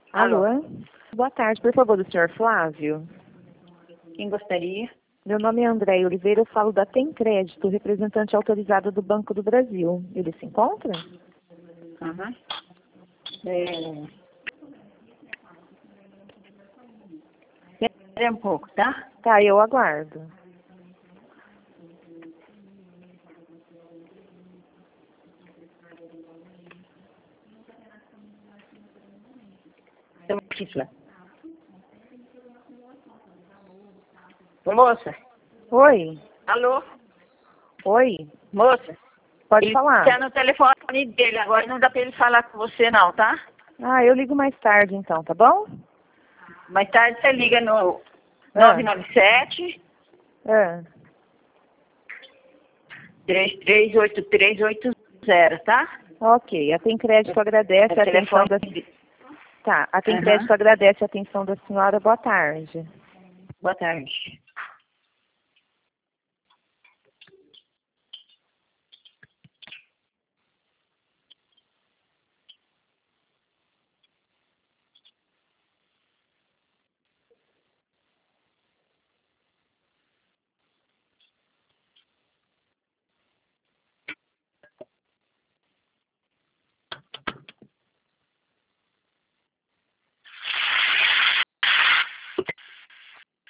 Alô? Boa tarde, por favor, do senhor Flávio. Quem gostaria? Meu nome é André Oliveira, eu falo da Tem Crédito, representante autorizado do Banco do Brasil. Ele se encontra? Aham. Espera um pouco, tá? Tá, eu aguardo. Ô, moça. Oi? Alô? Oi? Moça. Pode Ele falar. tá no telefone dele agora, não dá pra ele falar com você não, tá? Ah, eu ligo mais tarde então, tá bom? Mais tarde você liga no Ah. 997 Ah, 338380, tá? ok, a Tem Crédito agradece a atenção da... Tá, a Tem Aham. Crédito agradece a atenção da senhora. Boa tarde. Boa tarde.